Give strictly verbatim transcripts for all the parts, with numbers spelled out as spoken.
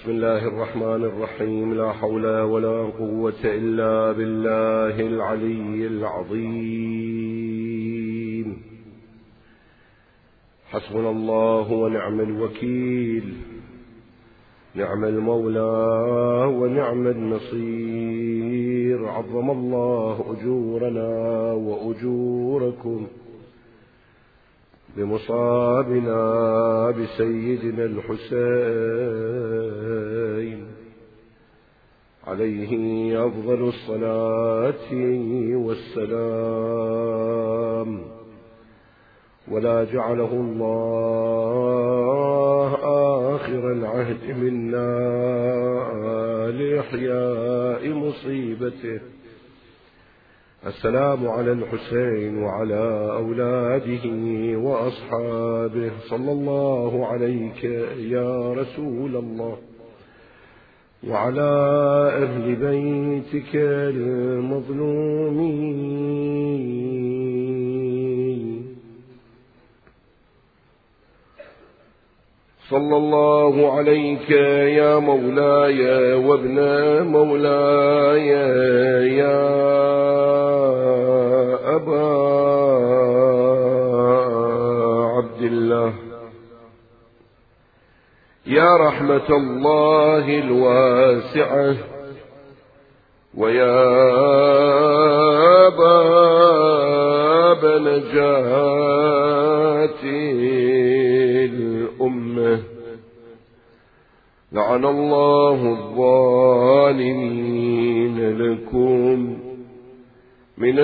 بسم الله الرحمن الرحيم. لا حول ولا قوة إلا بالله العلي العظيم. حسبنا الله ونعم الوكيل، نعم المولى ونعم النصير. عظم الله أجورنا وأجوركم بمصابنا بسيدنا الحسين عليه أفضل الصلاة والسلام، ولا جعله الله آخر العهد منا لإحياء مصيبته. السلام على الحسين وعلى أولاده وأصحابه. صلى الله عليك يا رسول الله وعلى أهل بيتك المظلومين. صلى الله عليك يا مولاي وابن مولاي يا أبا عبد الله، يا رحمة الله الواسعة، ويا باب نجاة الأمة. لعن الله الظالمين لكم من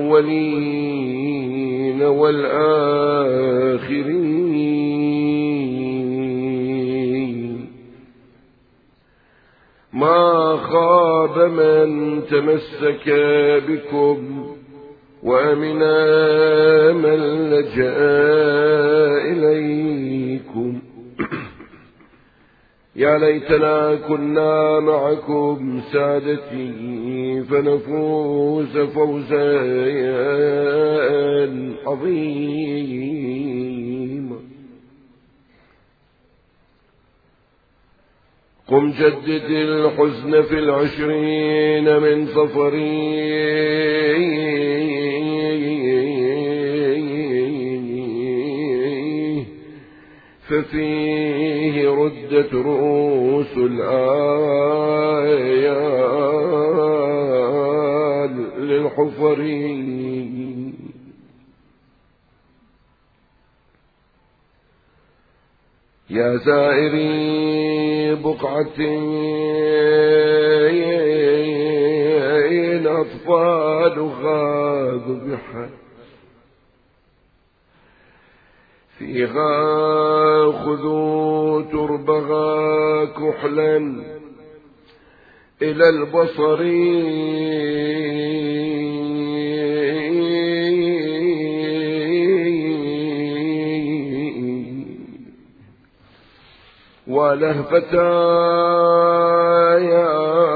الأولين والآخرين. ما خاب من تمسك بكم وأمنا من لجأ إليكم. يا ليتنا كنا معكم سادتي فنفوز فوزا عظيما. قم جدد الحزن في العشرين من صفري، ففيه ردت رؤوس الآيات للحفر. يا زائري بقعتين أطفال غاب بها، فيها خذوا تربها كحلا إلى البصر، ولهفتايا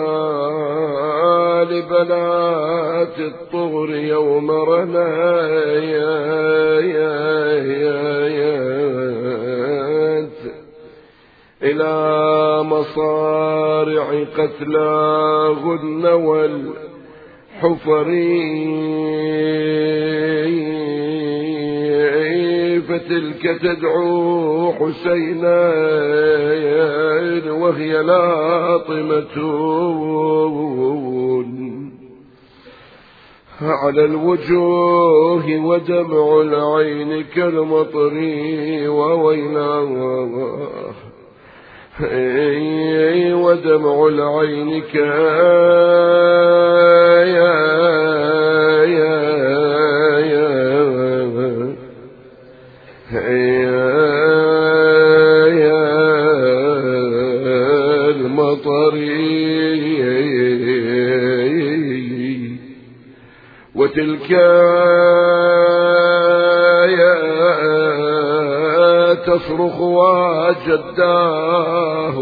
لبنات الطغر يوم رنايا إلى مصارع قتلاهن والحفر. فتلك تدعو حسينا وهي لاطمة على الوجوه، ودمع العين كالمطر وويلاه، ودمع العين كايا يا يا يا المطر. وتلك يا تصرخ وجداه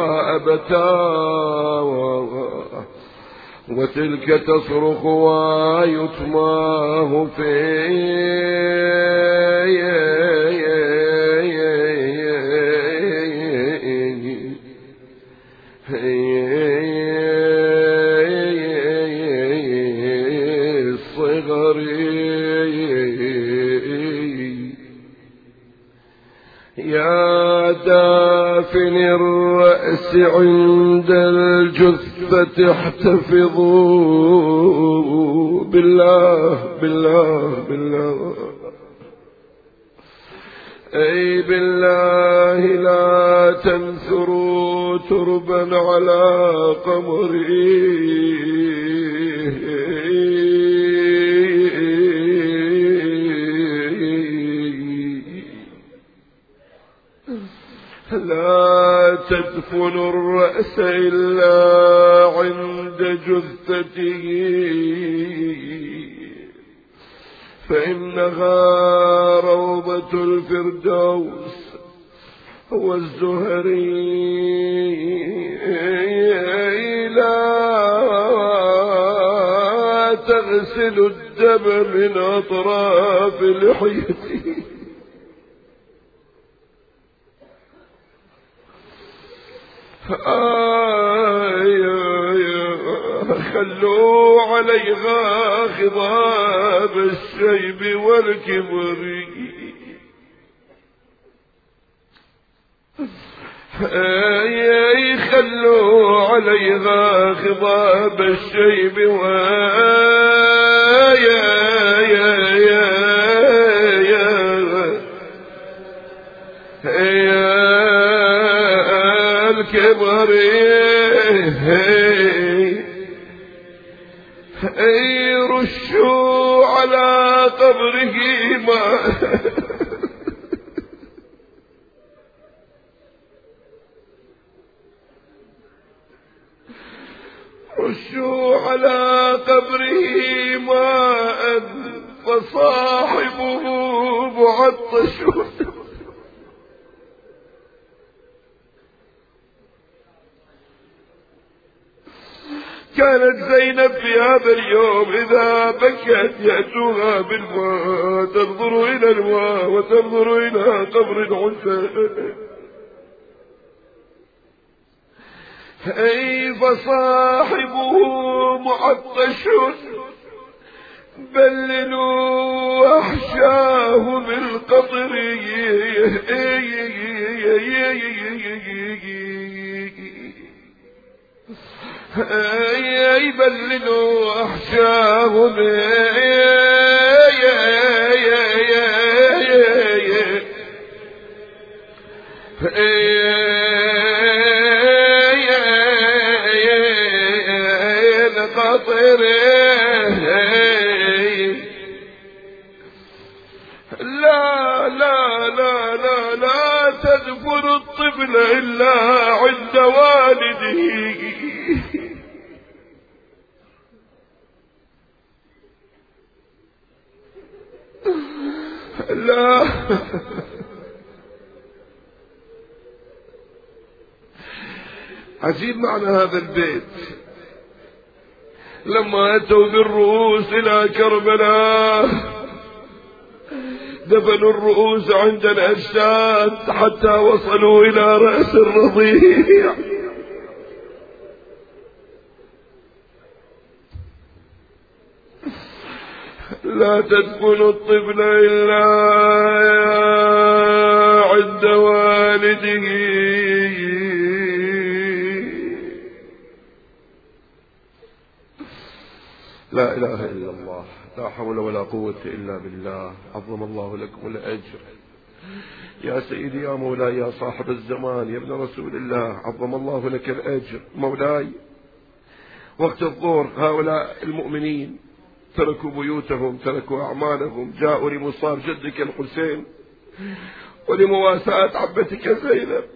وأبتاه، وتلك تصرخ ويتماه في الصغر يا دافن الرأس عند الجثة احتفظوا بالله بالله بالله أي بالله لا تنثروا تربا على قبري لا تدفنوا الرأس إلا عند جثته فإنها روضة الفردوس والزهري لا تغسل الدم من أطراف لحيته خلوا عليها خضاب الشيب والكبر خلوا عليها خضاب الشيب والكبر اي رشوا على قبره ماء رشوا على قبره ماء فصاحبه معطش كانت زينب في هذا اليوم إذا بكت يأتوها بالماء تنظر إلى الماء وتنظر إلى قبر عنده أي فصاحبه معطش بللوا أحشاه بالقطر أي بللوا أحشاه القطر لا لا لا لا لا تدفن الطفل إلا عند والده لا عجيب معنى هذا البيت لما أتوا بالرؤوس إلى كربلاء دفنوا الرؤوس عند الأجساد حتى وصلوا إلى رأس الرضيع لا تدفن الطفل إلا عند والده لا إله إلا الله لا حول ولا قوة إلا بالله عظم الله لكم الأجر يا سيدي يا مولاي يا صاحب الزمان يا ابن رسول الله عظم الله لك الأجر مولاي وقت الظهر هؤلاء المؤمنين تركوا بيوتهم تركوا أعمالهم جاءوا لمصاب جدك الحسين ولمواساة عبتك زينب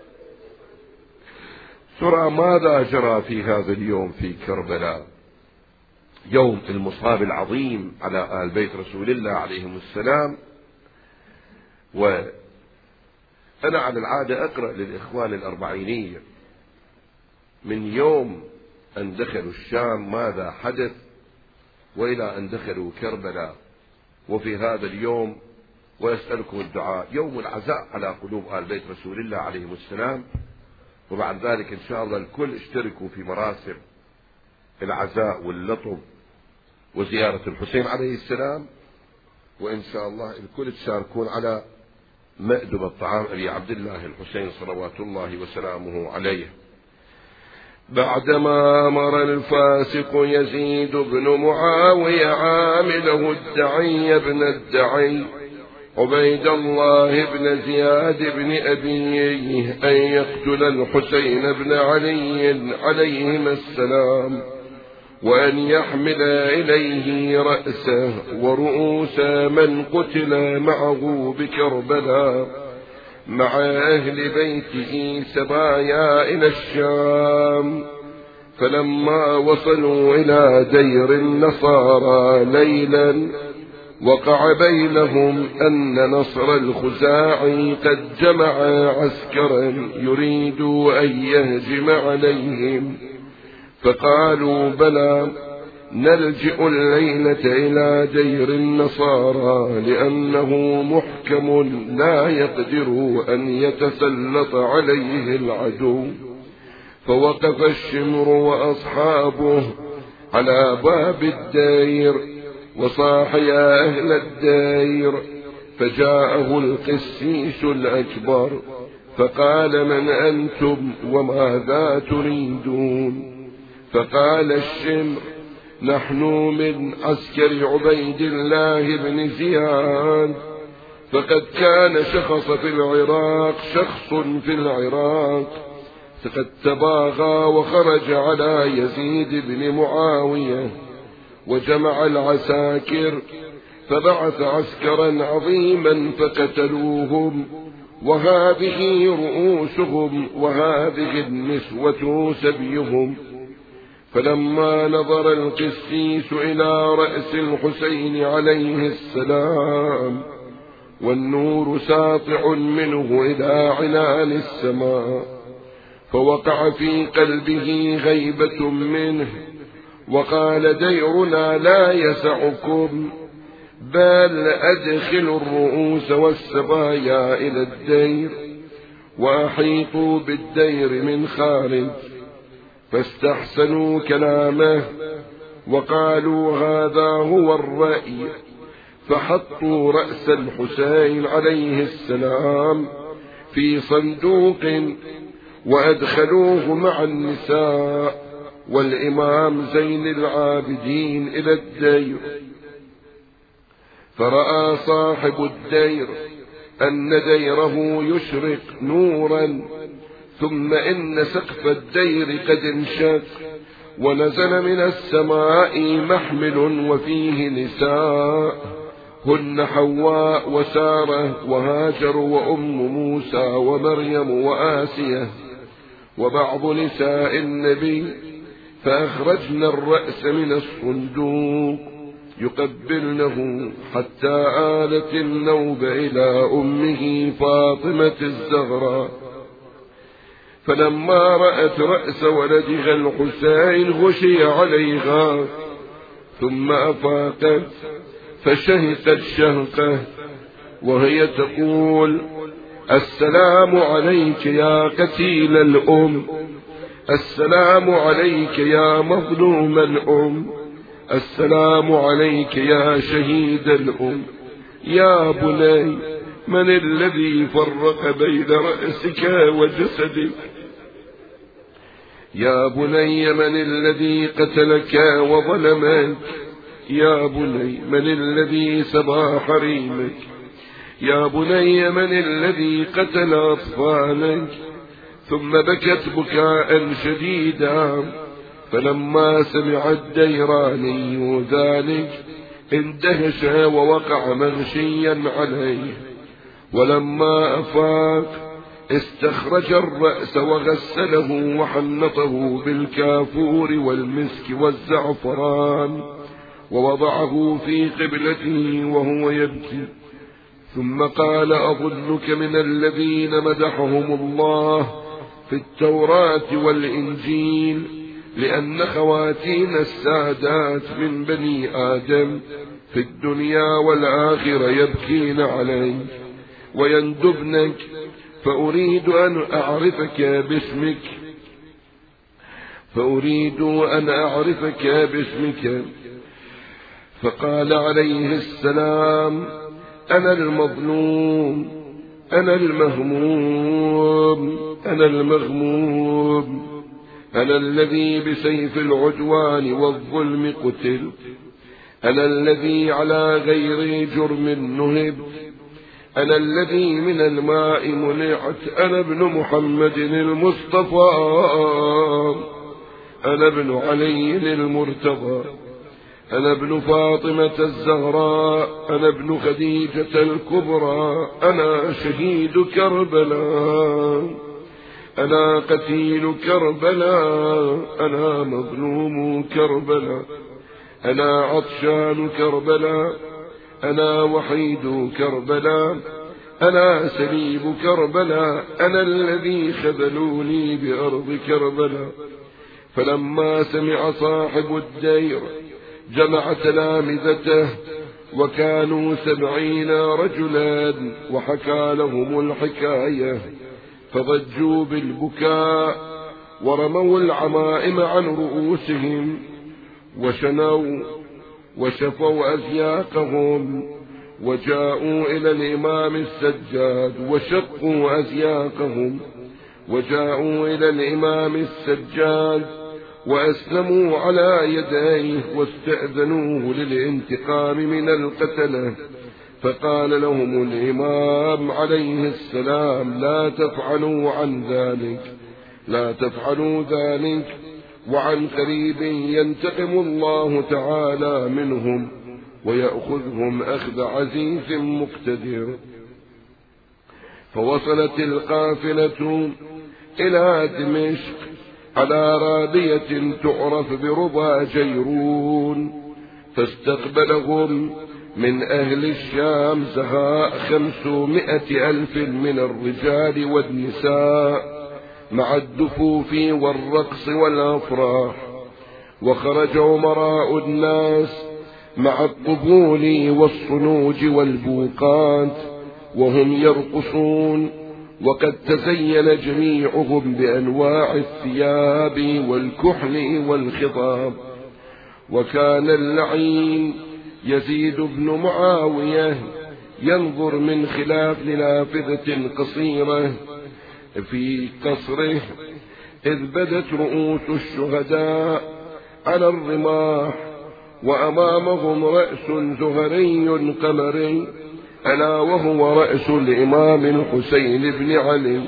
ترى ماذا جرى في هذا اليوم في كربلاء يوم المصاب العظيم على آل بيت رسول الله عليهم السلام. وأنا على العادة أقرأ للإخوان الأربعينية من يوم أن دخلوا الشام ماذا حدث وإلى أن دخلوا كربلاء وفي هذا اليوم ويسألكم الدعاء يوم العزاء على قلوب آل بيت رسول الله عليهم السلام. وبعد ذلك إن شاء الله الكل اشتركوا في مراسم العزاء واللطم وزيارة الحسين عليه السلام، وإن شاء الله الكل تشاركون على مأدبة طعام أبي عبد الله الحسين صلوات الله وسلامه عليه. بعدما أمر الفاسق يزيد بن معاوية عامله الدعي بن الدعي عبيد الله بن زياد بن أبيه أن يقتل الحسين بن علي عليهما السلام، وأن يحمل إليه رأسه ورؤوس من قتل معه بكربلاء مع أهل بيته سبايا إلى الشام. فلما وصلوا إلى دير النصارى ليلا وقع بينهم أن نصر الخزاعي قد جمع عسكرا يريد أن يهجم عليهم، فقالوا بلى نلجئ الليلة إلى دير النصارى لأنه محكم لا يقدر أن يتسلط عليه العدو. فوقف الشمر وأصحابه على باب الدير وصاح يا أهل الدير، فجاءه القسيس الأكبر فقال من أنتم وماذا تريدون؟ فقال الشمر نحن من عسكر عبيد الله بن زياد، فقد كان شخص في العراق شخص في العراق فقد تباغى وخرج على يزيد بن معاوية وجمع العساكر، فبعث عسكرا عظيما فقتلوهم، وهذه رؤوسهم وهذه النسوة سبيهم. فلما نظر القسيس إلى رأس الحسين عليه السلام والنور ساطع منه إلى عنان السماء، فوقع في قلبه غيبة منه وقال ديرنا لا يسعكم، بل أدخلوا الرؤوس والسبايا إلى الدير وأحيطوا بالدير من خارج. فاستحسنوا كلامه وقالوا هذا هو الرأي، فحطوا رأس الحسين عليه السلام في صندوق وأدخلوه مع النساء والإمام زين العابدين إلى الدير. فرأى صاحب الدير أن ديره يشرق نورا، ثم إن سقف الدير قد انشق ونزل من السماء محمل وفيه نساء، هن حواء وسارة وهاجر وأم موسى ومريم وآسية وبعض نساء النبي، فأخرجنا الرأس من الصندوق يقبلنه حتى آلت النوب إلى أمه فاطمة الزهراء. فلما رأت رأس ولدها الحسين غشي عليها، ثم أفاقت فشهقت شهقه وهي تقول السلام عليك يا قتيل الأم، السلام عليك يا مظلوم الأم، السلام عليك يا شهيد الأم. يا بني من الذي فرق بين رأسك وجسدك؟ يا بني من الذي قتلك وظلمك؟ يا بني من الذي سبى حريمك؟ يا بني من الذي قتل أطفالك؟ ثم بكت بكاء شديدا. فلما سمع الديراني ذلك اندهش ووقع مغشيا عليه، ولما أفاق استخرج الرأس وغسله وحنطه بالكافور والمسك والزعفران ووضعه في قبلته وهو يبكي، ثم قال أظنك من الذين مدحهم الله في التوراة والإنجيل، لأن خواتين السادات من بني آدم في الدنيا والآخرة يبكين عليك ويندبنك، فأريد أن أعرفك باسمك فأريد أن أعرفك باسمك فقال عليه السلام: أنا المظلوم، أنا المهموم، أنا المغموم، أنا الذي بسيف العدوان والظلم قتل، أنا الذي على غير جرم نهب، أنا الذي من الماء منعت، أنا ابن محمد المصطفى، أنا ابن علي المرتضى، أنا ابن فاطمة الزهراء، أنا ابن خديجة الكبرى، أنا شهيد كربلاء، أنا قتيل كربلاء، أنا مظلوم كربلاء، أنا عطشان كربلاء، أنا وحيد كربلاء، أنا سليب كربلاء، أنا الذي خذلوني بأرض كربلاء. فلما سمع صاحب الدير جمع تلامذته وكانوا سبعين رجلا وحكى لهم الحكاية، فضجوا بالبكاء ورموا العمائم عن رؤوسهم وشنوا وشفوا أزياقهم وجاءوا إلى الإمام السجاد وشقوا أزياقهم وجاءوا إلى الإمام السجاد وأسلموا على يديه واستأذنوه للانتقام من القتلة. فقال لهم الإمام عليه السلام: لا تفعلوا عن ذلك، لا تفعلوا ذلك، وعن قريب ينتقم الله تعالى منهم ويأخذهم أخذ عزيز مقتدر. فوصلت القافلة إلى دمشق على رابية تعرف بربا جيرون، فاستقبلهم من أهل الشام زهاء خمسمائة ألف من الرجال والنساء مع الدفوف والرقص والأفراح. وخرج أمراء الناس مع الطبول والصنوج والبوقات وهم يرقصون، وقد تزين جميعهم بأنواع الثياب والكحل والخضاب. وكان اللعين يزيد بن معاوية ينظر من خلاف نافذة قصيرة في قصره إذ بدت رؤوس الشهداء على الرماح، وأمامهم رأس زهري قمري، ألا وهو رأس الإمام الحسين بن علي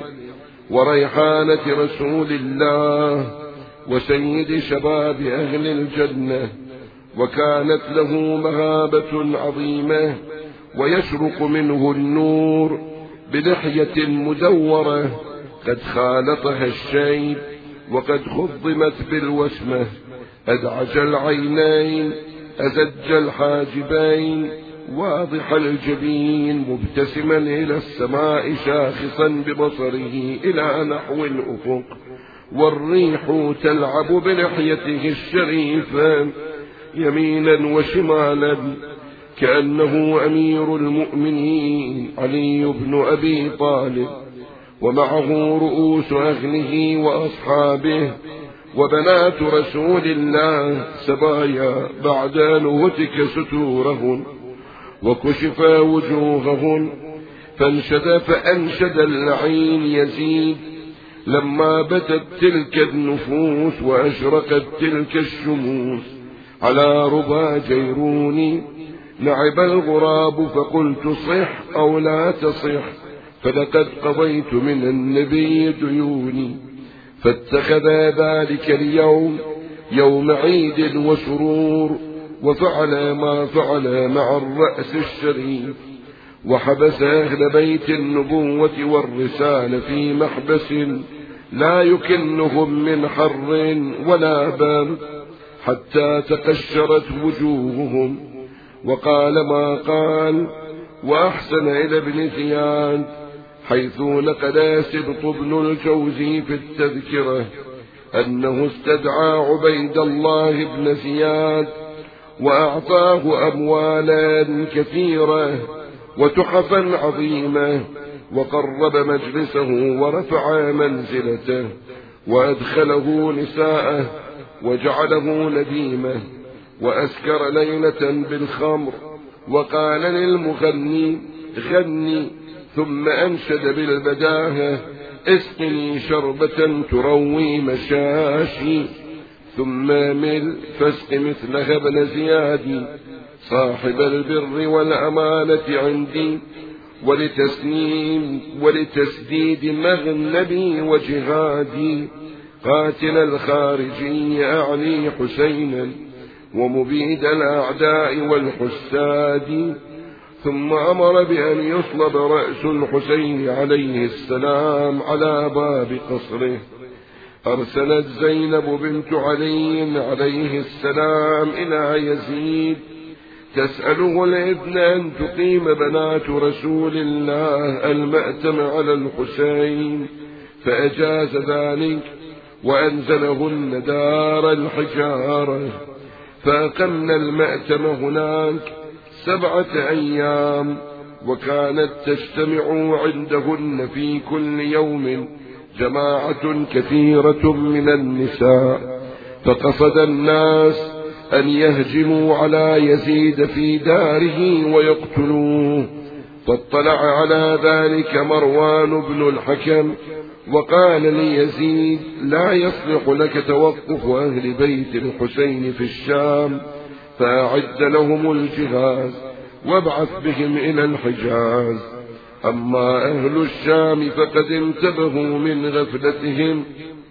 وريحانة رسول الله وسيد شباب أهل الجنة. وكانت له مهابة عظيمة ويشرق منه النور بلحية مدورة قد خالطها الشيب وقد خضمت بالوسمة، أدعج العينين أزج الحاجبين واضح الجبين مبتسما إلى السماء شاخصا ببصره إلى نحو الأفق، والريح تلعب بلحيته الشريفة يمينا وشمالا كأنه أمير المؤمنين علي بن أبي طالب، ومعه رؤوس أهله وأصحابه وبنات رسول الله سبايا بعد أن هتك ستورهن وكشف وجوههن. فانشد فأنشد اللعين يزيد: لما بتت تلك النفوس وأشرقت تلك الشموس على ربا جيروني، لعب الغراب فقلت صح أو لا تصح، فلقد قضيت من النبي ديوني. فاتخذ ذلك اليوم يوم عيد وسرور، وفعل ما فعل مع الرأس الشريف، وحبس أهل بيت النبوة والرسالة في محبس لا يكنهم من حر ولا برد حتى تقشرت وجوههم. وقال ما قال، وأحسن إلى ابن زياد حيث نقل سبط بن الجوزي في التذكرة أنه استدعى عبيد الله بن زياد وأعطاه أموالا كثيرة وتحفا عظيمة وقرب مجلسه ورفع منزلته وأدخله نساءه وجعله نديمه وأسكر ليلة بالخمر وقال للمغني غني ثم أنشد بالبداهة اسقني شربة تروي مشاشي ثم مل فاسق مثلها ابن زياد صاحب البر والأمانة عندي ولتسنيم ولتسديد مغنبي وجهادي قاتل الخارجي أعني حسينا ومبيد الأعداء والحساد. ثم أمر بأن يصلب رأس الحسين عليه السلام على باب قصره. أرسلت زينب بنت علي عليه السلام إلى يزيد تسأله الإذن أن تقيم بنات رسول الله المأتم على الحسين، فأجاز ذلك وأنزلهن دار الحجارة، فأقمن المأتم هناك سبعة أيام، وكانت تجتمع عندهن في كل يوم جماعة كثيرة من النساء. فقصد الناس أن يهجموا على يزيد في داره ويقتلوه، فاطلع على ذلك مروان بن الحكم وقال ليزيد لا يصلح لك توقف أهل بيت الحسين في الشام، فأعد لهم الجهاز وابعث بهم إلى الحجاز. أما أهل الشام فقد انتبهوا من غفلتهم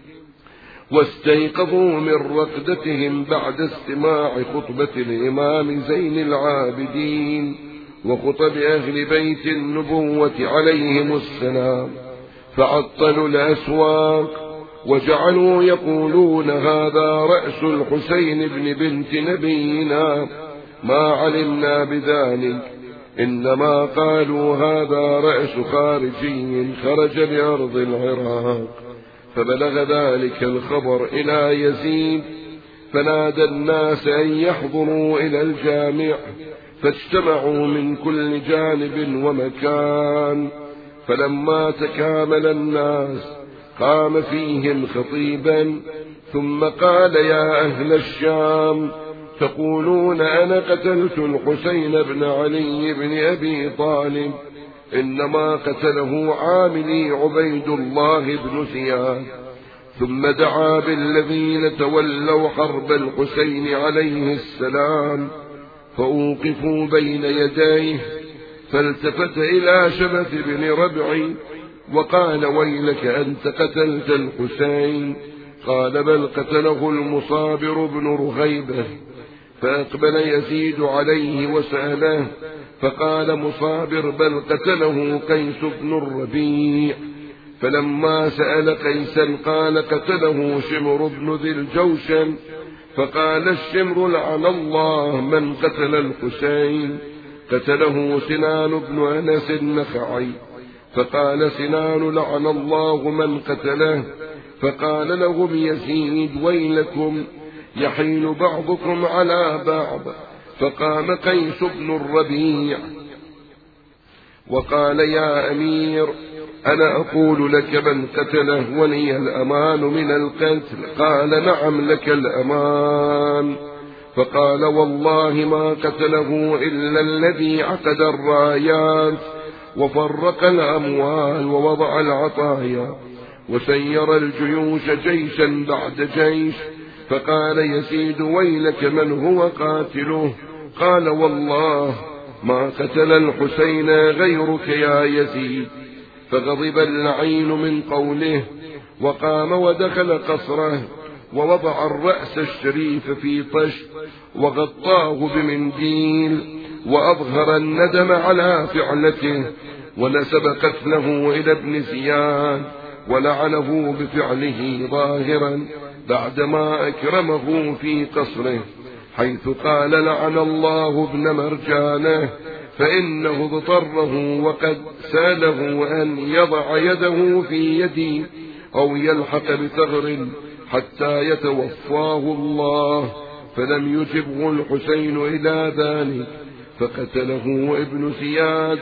واستيقظوا من رقدتهم بعد استماع خطبة الإمام زين العابدين وخطب أهل بيت النبوة عليهم السلام، فعطلوا الأسواق وجعلوا يقولون هذا رأس الحسين بن بنت نبينا، ما علمنا بذلك، إنما قالوا هذا رأس خارجي خرج لأرض العراق. فبلغ ذلك الخبر إلى يزيد فنادى الناس أن يحضروا إلى الجامع، فاجتمعوا من كل جانب ومكان. فلما تكامل الناس قام فيهم خطيبا ثم قال يا أهل الشام تقولون أنا قتلت الحسين بن علي بن أبي طالب، إنما قتله عاملي عبيد الله بن زياد. ثم دعا بالذين تولوا حرب الحسين عليه السلام فأوقفوا بين يديه، فالتفت إلى شبث بن ربعي وقال ويلك أنت قتلت الحسين؟ قال بل قتله المصابر بن رغيبة. فأقبل يزيد عليه وسأله فقال مصابر بل قتله قيس بن الربيع. فلما سأل قيسا قال قتله شمر بن ذي الجوشن. فقال الشمر لعن الله من قتل الحسين، قتله سنان بن أنس النخعي. فقال سنان لعن الله من قتله. فقال لهم يزيد ويلكم يحيل بعضكم على بعض. فقام قيس بن الربيع وقال يا أمير أنا أقول لك من قتله ولي الأمان من القتل؟ قال نعم لك الأمان. فقال والله ما قتله إلا الذي عقد الرايات وفرق الأموال ووضع العطايا وسير الجيوش جيشا بعد جيش. فقال يزيد ويلك من هو قاتله؟ قال والله ما قتل الحسين غيرك يا يزيد. فغضب اللعين من قوله وقام ودخل قصره ووضع الرأس الشريف في طشت وغطاه بمنديل وأظهر الندم على فعلته، ونسب قتله إلى ابن زياد ولعنه بفعله ظاهرا بعدما أكرمه في قصره، حيث قال لعن الله ابن مرجانه فإنه اضطره وقد ساله أن يضع يده في يدي أو يلحق بثغر حتى يتوفاه الله، فلم يجبه الحسين إلى ذلك فقتله ابن زياد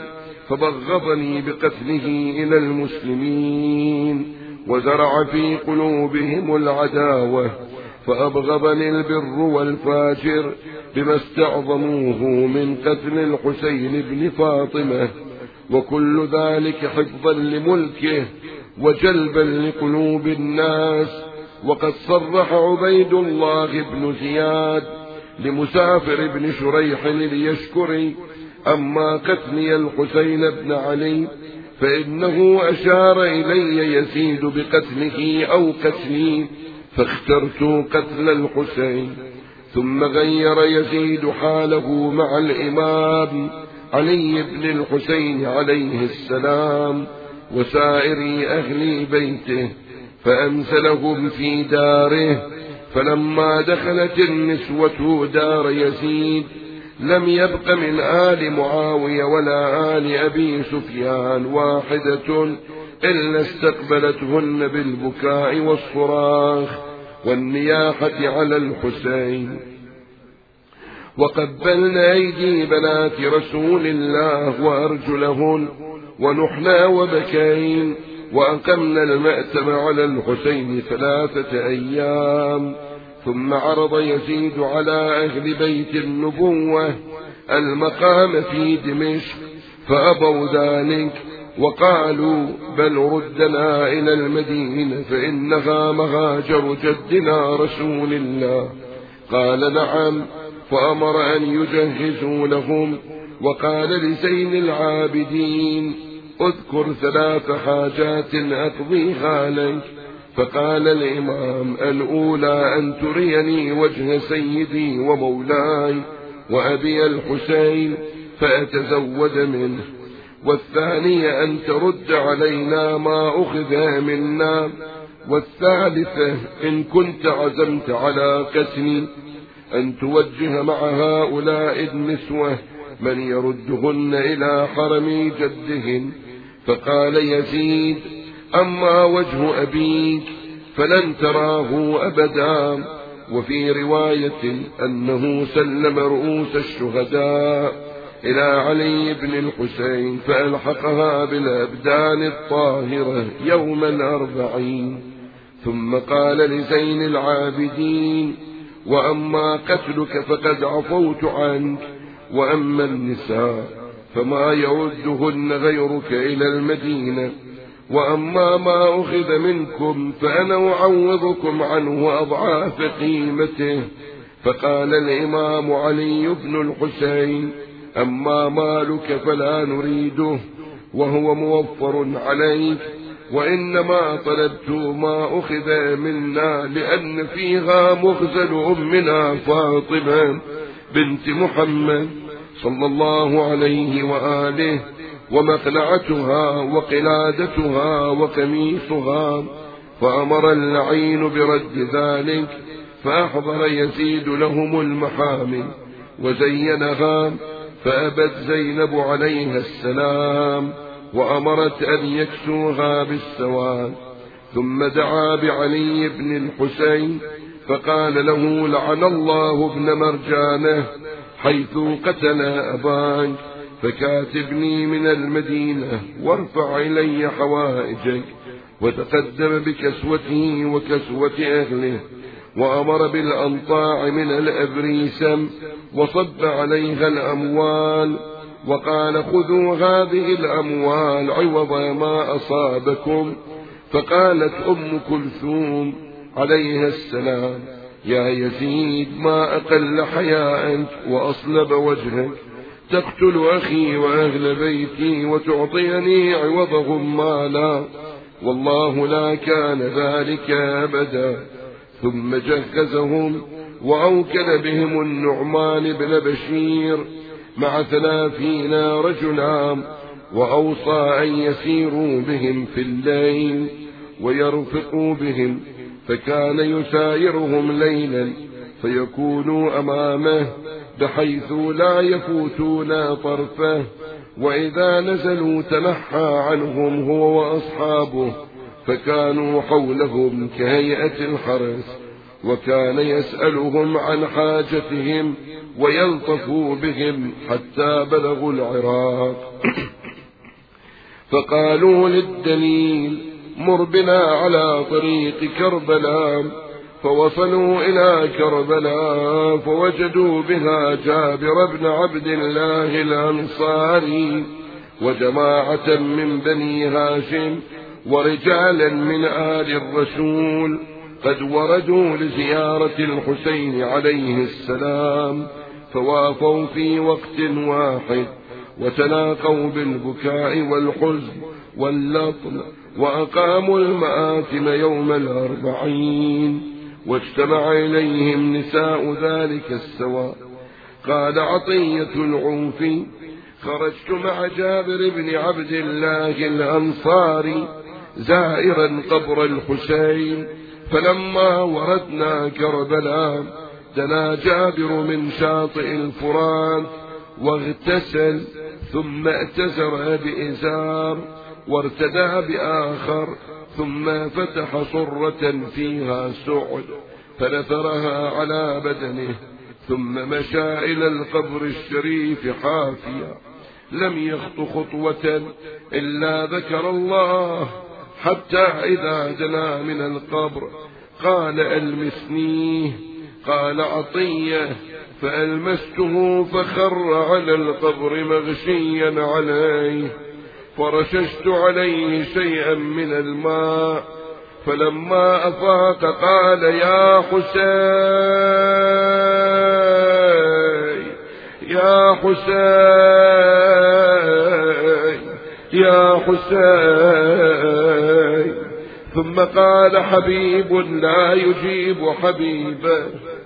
فبغضني بقتله إلى المسلمين وزرع في قلوبهم العداوة، فأبغضني البر والفاجر بما استعظموه من قتل الحسين بن فاطمة، وكل ذلك حفظا لملكه وجلبا لقلوب الناس. وقد صرح عبيد الله بن زياد لمسافر بن شريح ليشكري: أما قتلي الحسين بن علي فإنه أشار إلي يزيد بقتله أو قتلي، فاخترت قتل الحسين. ثم غير يزيد حاله مع الإمام علي بن الحسين عليه السلام وسائر أهل بيته، فأنزلهم في داره. فلما دخلت النسوة دار يزيد لم يبق من آل معاوية ولا آل أبي سفيان واحدة إلا استقبلتهن بالبكاء والصراخ والنياحة على الحسين، وقبلنا أيدي بنات رسول الله وأرجلهن ونحنا وبكين، وأقمنا المأتم على الحسين ثلاثة أيام. ثم عرض يزيد على أهل بيت النبوة المقام في دمشق فأبوا ذلك، وقالوا: بل ردنا إلى المدينة فإنها مهاجر جدنا رسول الله. قال: نعم. فأمر أن يجهزوا لهم، وقال لزين العابدين: اذكر ثلاث حاجات أقضيها لك. فقال الإمام: الأولى أن تريني وجه سيدي ومولاي وأبي الحسين فأتزود منه، والثانية أن ترد علينا ما أخذ منا، والثالثة إن كنت عزمت على قتلي أن توجه مع هؤلاء النسوة من يردهن إلى حرم جدهن. فقال يزيد: أما وجه أبيك فلن تراه أبدا. وفي رواية أنه سلم رؤوس الشهداء إلى علي بن الحسين فألحقها بالأبدان الطاهرة يوم الأربعين. ثم قال لزين العابدين: وأما قتلك فقد عفوت عنك، وأما النساء فما يردهن غيرك إلى المدينة، وأما ما أخذ منكم فأنا أعوضكم عنه أضعاف قيمته. فقال الإمام علي بن الحسين: أما مالك فلا نريده وهو موفر عليك، وإنما طلبت ما أخذ منا لأن فيها مخزل أمنا فاطمة بنت محمد صلى الله عليه وآله، ومخلعتها وقلادتها وقميصها. فأمر اللعين برد ذلك، فأحضر يزيد لهم المحامل وزينها، فأبت زينب عليها السلام وأمرت أن يكسوها بالسواد. ثم دعا بعلي بن الحسين فقال له: لعن الله ابن مرجانه حيث قتل أباك، فكاتبني من المدينة وارفع إلي حوائجك. وتقدم بكسوته وكسوة أهله، وأمر بالأنطاع من الأبريسم وصب عليها الأموال، وقال: خذوا هذه الأموال عوض ما أصابكم. فقالت أم كلثوم عليها السلام: يا يزيد، ما أقل حياءك وأصلب وجهك، تقتل أخي وأهل بيتي وتعطيني عوضهم مالا، والله لا كان ذلك أبدا. ثم جهزهم وأوكل بهم النعمان بن بشير مع ثلاثين رجلا، وأوصى أن يسيروا بهم في الليل ويرفقوا بهم، فكان يسايرهم ليلا فيكونوا أمامه بحيث لا يفوتون طرفه، وإذا نزلوا تنحى عنهم هو وأصحابه، فكانوا حولهم كهيئة الحرس. وكان يسألهم عن حاجتهم ويلطفوا بهم حتى بلغوا العراق. فقالوا للدليل مر بنا على طريق كربلاء. فوصلوا إلى كربلاء فوجدوا بها جابر بن عبد الله الأنصاري وجماعة من بني هاشم ورجالا من آل الرسول قد وردوا لزيارة الحسين عليه السلام، فوافوا في وقت واحد وتلاقوا بالبكاء والحزن واللطم، وأقاموا المآتم يوم الأربعين، واجتمع إليهم نساء ذلك السواء. قال عطية العوفي: خرجت مع جابر بن عبد الله الأنصاري زائرا قبر الحسين، فلما وردنا كربلاء دنا جابر من شاطئ الفرات واغتسل، ثم ائتزر بإزار وارتدى بآخر، ثم فتح صرة فيها سعد فنثرها على بدنه، ثم مشى إلى القبر الشريف حافيا، لم يخط خطوة إلا ذكر الله، حتى إذا دنا من القبر قال: ألمسنيه. قال عطية: فألمسته فخر على القبر مغشيا عليه، فرششت عليه شيئا من الماء، فلما أفاق قال: يا حسين يا حسين يا حسين. ثم قال: حبيب لا يجيب حبيبه،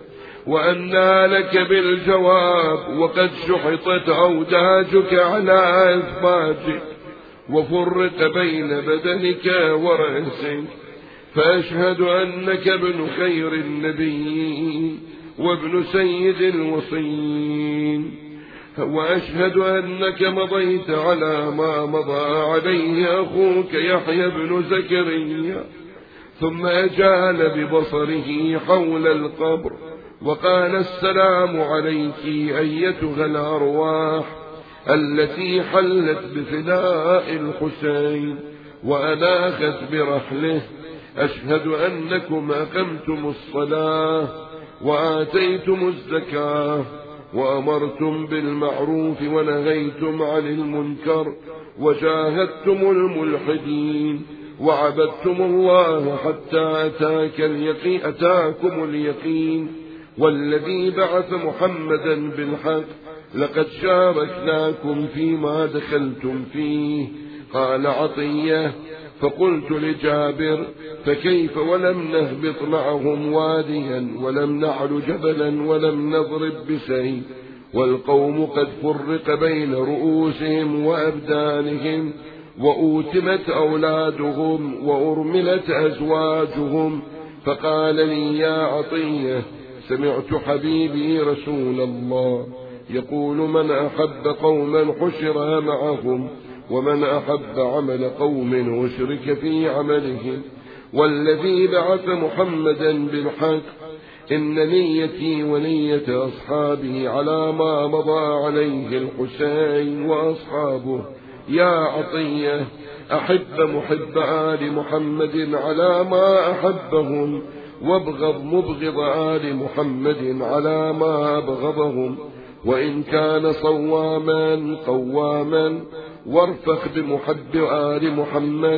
وأنى لك بالجواب، وقد شحطت أوداجك على أثباتك، وفرق بين بدنك ورأسك، فأشهد أنك ابن خير النبيين وابن سيد الوصيين، وأشهد أنك مضيت على ما مضى عليه أخوك يحيى بن زكريا. ثم أجال ببصره حول القبر وقال: السلام عليك أيتها الأرواح التي حلت بفداء الحسين وأناخت برحله، أشهد أنكم أقمتم الصلاة وآتيتم الزكاة وأمرتم بالمعروف ونهيتم عن المنكر وجاهدتم الملحدين وعبدتم الله حتى أتاك اليقين أتاكم اليقين، والذي بعث محمدا بالحق لقد شاركناكم فيما دخلتم فيه. قال عطية: فقلت لجابر: فكيف ولم نهبط معهم واديا ولم نعل جبلا ولم نضرب بسيف، والقوم قد فرق بين رؤوسهم وأبدانهم، وأوتمت أولادهم وأرملت أزواجهم. فقال لي: يا عطية، سمعت حبيبي رسول الله يقول: من أحب قوما حشر معهم، ومن أحب عمل قوم أشرك في عملهم، والذي بعث محمدا بالحق إن نيتي ونية أصحابه على ما مضى عليه الحسين وأصحابه. يا عطية، أحب محب آل محمد على ما أحبهم، وابغض مبغض آل محمد على ما أبغضهم، وإن كان صواما قواما، وارفق بمحب آل محمد،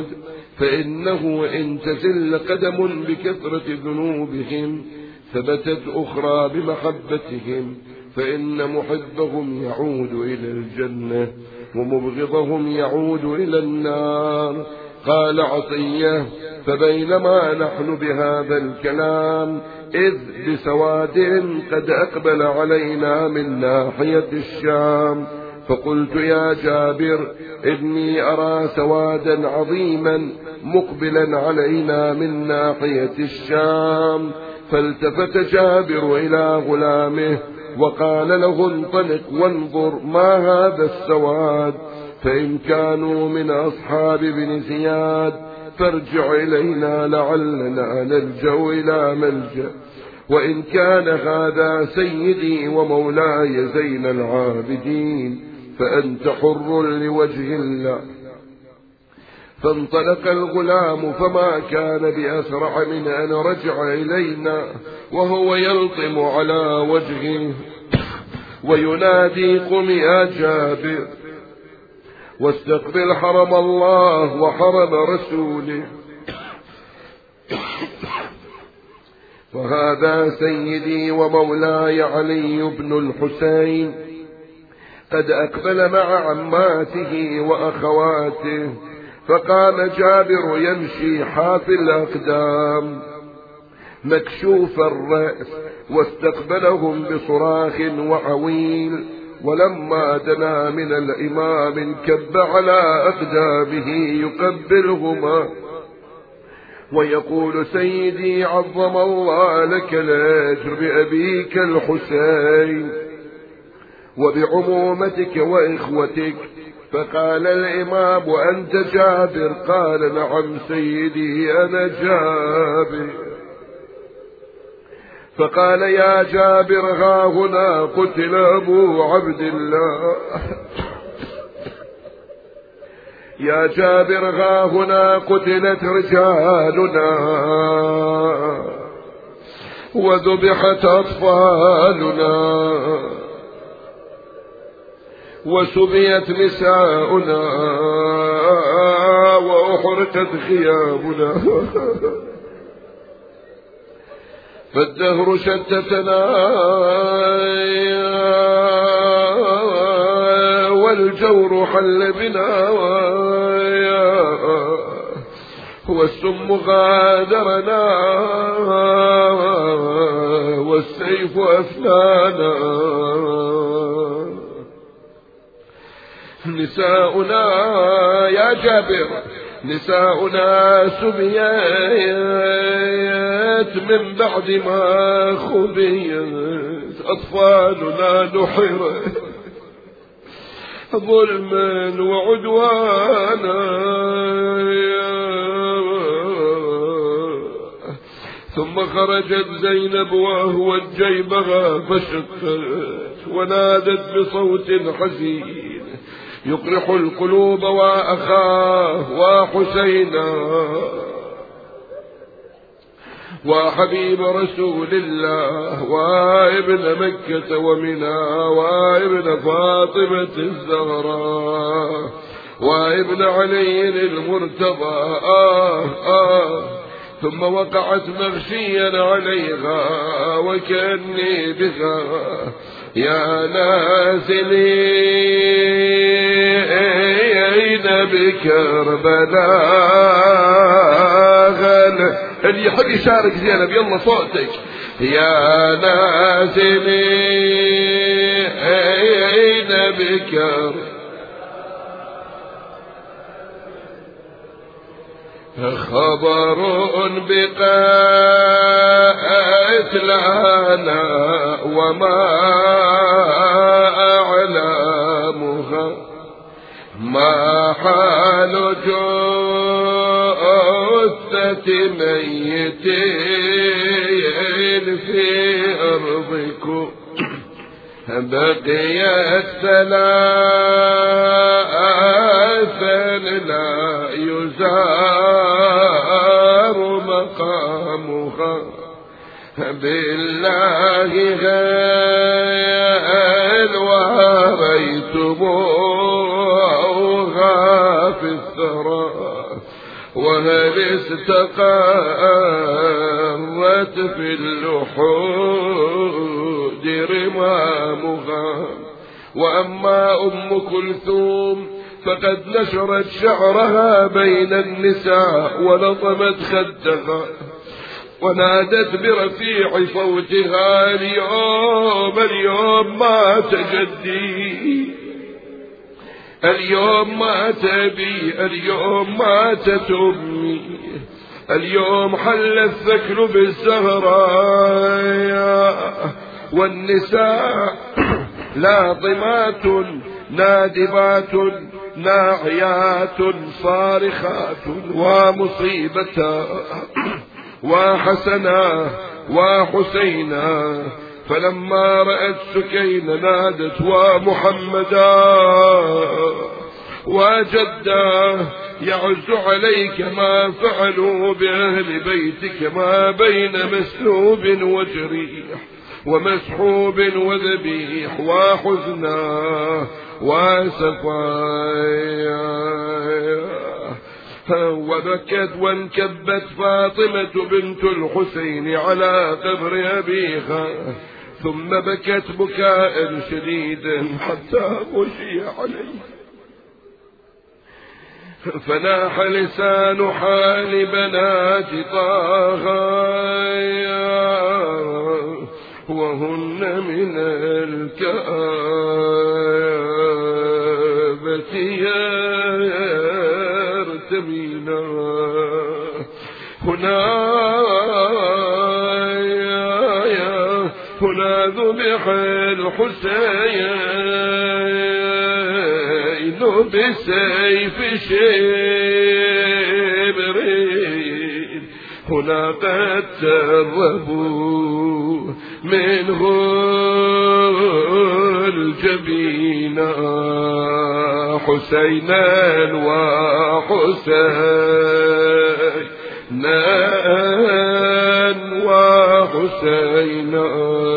فإنه إن تزل قدم بكثرة ذنوبهم ثبتت أخرى بمحبتهم، فإن محبهم يعود إلى الجنة ومبغضهم يعود إلى النار. قال عطية: فبينما نحن بهذا الكلام إذ بسواد قد أقبل علينا من ناحية الشام، فقلت: يا جابر، إني أرى سوادا عظيما مقبلا علينا من ناحية الشام. فالتفت جابر إلى غلامه وقال له: انطلق وانظر ما هذا السواد، فإن كانوا من أصحاب بن زياد فارجع إلينا لعلنا نلجأ إلى ملجأ، وإن كان هذا سيدي ومولاي زين العابدين فأنت حر لوجه الله. فانطلق الغلام فما كان بأسرع من أن رجع إلينا وهو يلطم على وجهه وينادي قم يا جابر واستقبل حرم الله وحرم رسوله. فهذا سيدي ومولاي علي بن الحسين قد أقبل مع عماته وأخواته، فقام جابر يمشي حافي الأقدام مكشوف الرأس واستقبلهم بصراخ وعويل، ولما دنا من الإمام انكب على أقدامه يقبلهما ويقول سيدي عظم الله لك الأجر بأبيك الحسين وبعمومتك وإخوتك. فقال الإمام وأنت جابر؟ قال نعم سيدي أنا جابر. فقال يا جابر ها هنا قتل أبو عبد الله، يا جابر ها هنا قتلت رجالنا وذبحت أطفالنا وسبيت نساؤنا وأحرقت خيامنا، فالدهر شتتنا والجور حل بنا والسم غادرنا والسيف أفنانا، نساؤنا يا جابر نساؤنا سبيت من بعد ما خبيت، أطفالنا نحرت ظلما وعدوانا، ثم خرجت زينب وهو الجيبها فشقت ونادت بصوت حزين يقرح القلوب وأخاه وحسينا وحبيب رسول الله وابن مكة ومنى وابن فاطمة الزهراء وابن علي المرتضى. آه آه ثم وقعت مغشيا عليها وكأني بها يا نازلين بكربلاء، اللي يحب يشارك زينب يلا صوتك، يا نازلين بكربلاء خبر بقتلانا وما أعلامها، ما حال جثة ميتين في أرضكم، بقيت ثلاثا لا يزار مقامها، بالله هل وريتموها في الثرى وهل استقرت في اللحود رمامها. وأما أم كلثوم فقد نشرت شعرها بين النساء ولطمت خدها ونادت برفيع صوتها اليوم اليوم مات جدي، اليوم مات أبي، اليوم ماتت أمي، اليوم حل الثكل بالزهراء، والنساء لاطمات نادبات ناعيات صارخات ومصيبتا وحسنا وحسينا. فلما رأت سكينة نادت ومحمدا وجداه يعز عليك ما فعلوا بأهل بيتك ما بين مسلوب وجريح ومسحوب وذبيح وحزنا وسفايا. وبكت وانكبت فاطمة بنت الحسين على قبر أبيها، ثم بكت بكاء شديدا حتى غشي عليه، فناح لسان حال بنات طه وهن من الكآبة يرتمين. هنا هنا ذبح الحسين بسيف شبرين، هنا قد تربوا منه الجبين. حسينا وحسينا وحسينا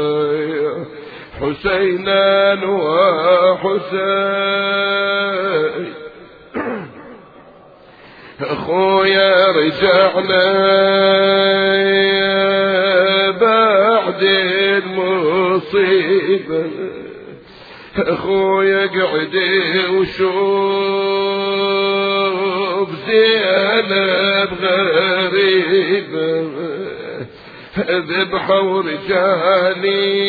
حسينا وحسين. أخويا رجعنا بعد المصيبة، أخويا قعدي وشوف زينب غريبة، ذبحوا رجالي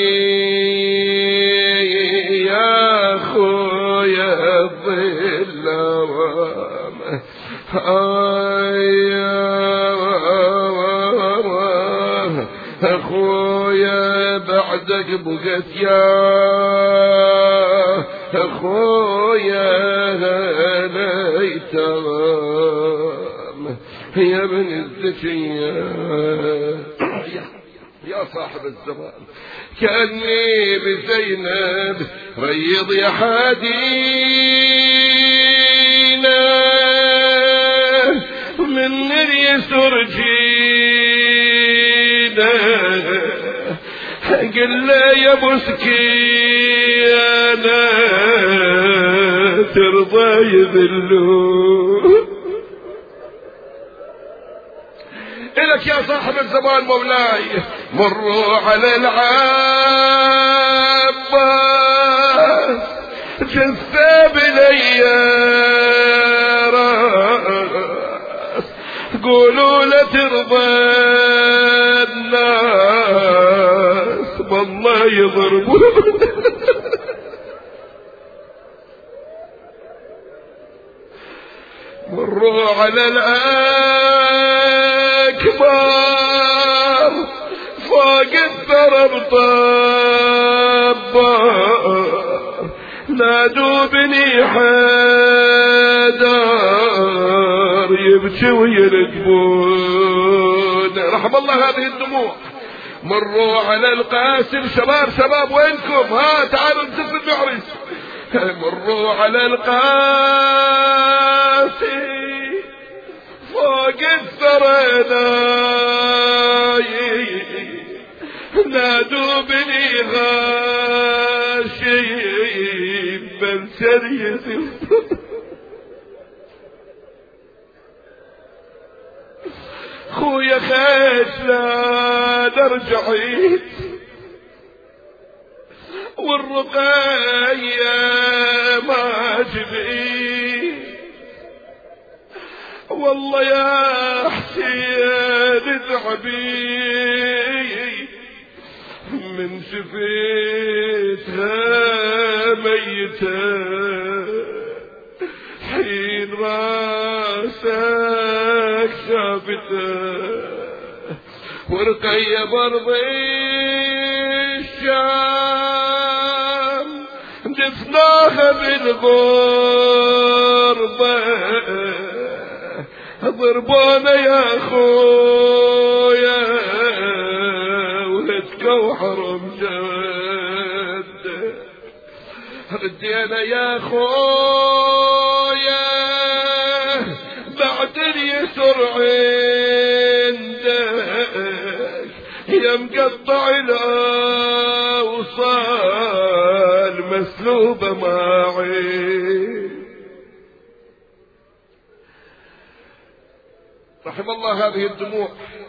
يا أخويا الظلام. أخويا بعدك بقت يا أخويا ليتام يا ابن الزكية يا صاحب الزمان. كأني بزينب ريض يا حدينا من نري سرجينا، قل له يا مسكينة ترضى يذلوه. إلك يا صاحب الزمان مولاي مروا على العباس جذاب الأياس، قولوا لا ترضى الناس والله يضربون. مروا على الأكبر فوق الثرى طبار، نادوا بني حيدر يبكي ويركبون. رحم الله هذه الدموع. مروا على القاسم شباب شباب وينكم؟ ها تعالوا نزف المعرس. مروا على القاسم فوق الثرى نادوا بني غاشيم بل سريت. خويا خيش لا نرجعيت والرقاية ما جبيت، والله يا حسين ذعبي من شفيتها ميتة حين راسك شافته. ورقية برضي الشام دفناها بالغربة، ضربونا يا خويا ولدكوا حرم جد. ردينا يا خويا بعد اليسر عندك يا مقطع الأوصال مسلوبة معي. رحم الله هذه الدموع.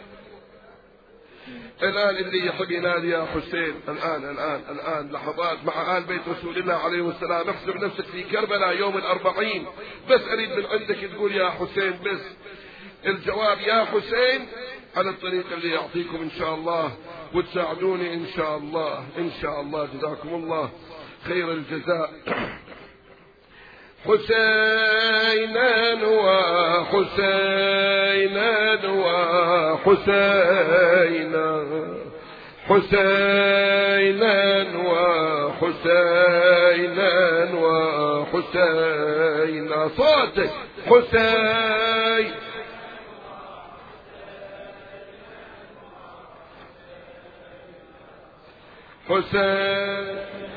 الآن اللي يحب ينادي يا حسين الآن الآن الآن لحظات مع آل بيت رسول الله عليه السلام. احسب نفسك في كربلاء يوم الأربعين، بس أريد من عندك تقول يا حسين، بس الجواب يا حسين على الطريقة اللي يعطيكم إن شاء الله، وتساعدوني إن شاء الله إن شاء الله. جزاكم الله خير الجزاء. حسينا وحسينا وحسينا حسينا وحسينا وحسينا صوتك حسين حسين.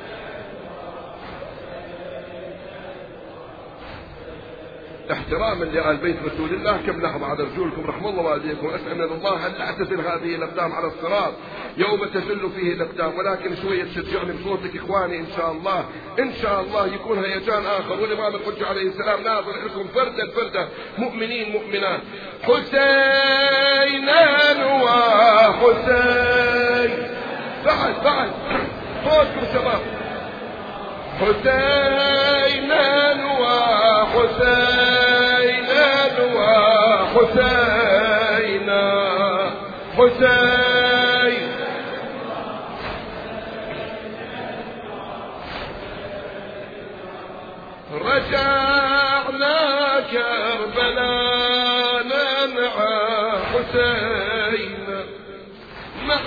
احتراما لآل بيت رسول الله كم لحظة على رجولكم رحم الله والديكم. أسأل من الله أن لا تزل هذه الأقدام على الصراط يوم تزل فيه الأقدام، ولكن شوية تشجعني بصوتك إخواني إن شاء الله إن شاء الله يكون هيجان آخر. والإمام الحجة عليه السلام ناظر لكم فردة فردة مؤمنين مؤمنات. حسينا وحسين بعد بعد صوتكم شباب. حسينا وحسينا وحسينا حسين. رجعنا كربلاء ننعى حسين مع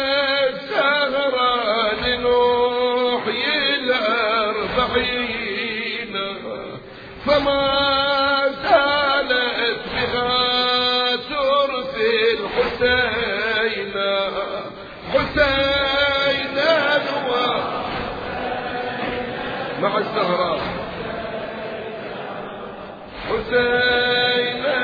الزهرة لنحيي الأربعين، فما زالت بها ترثي الحسين حسينا مع الزهراء حسينا.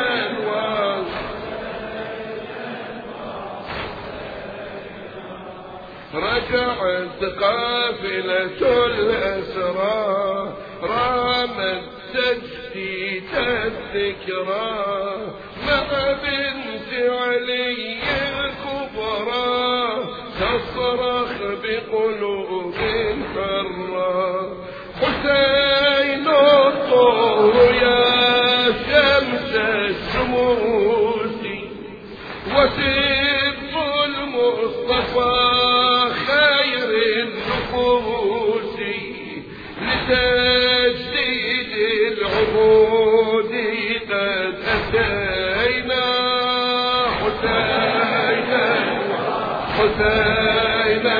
رجعت قافلة الأسرى رامت تجديد الذكرى مع بنت علي الكبرى تصرخ بقلوب حرة. حسين الطهر يا شمس الشموس وسبط المصطفى خير النفوس لتجديد العهود قد أتينا. حسينا حسينا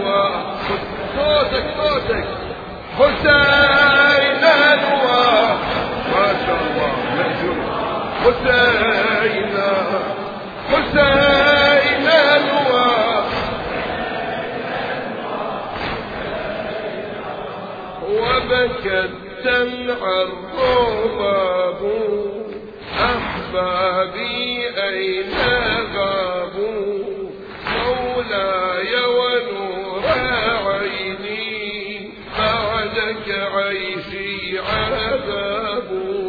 صوتك صوتك حسينا ما شاء الله مأجور. حسينا حسينا وبكت دمع الرباب أحبابي أين غابوا مولاي ونور عيني بعدك عيشي عذاب.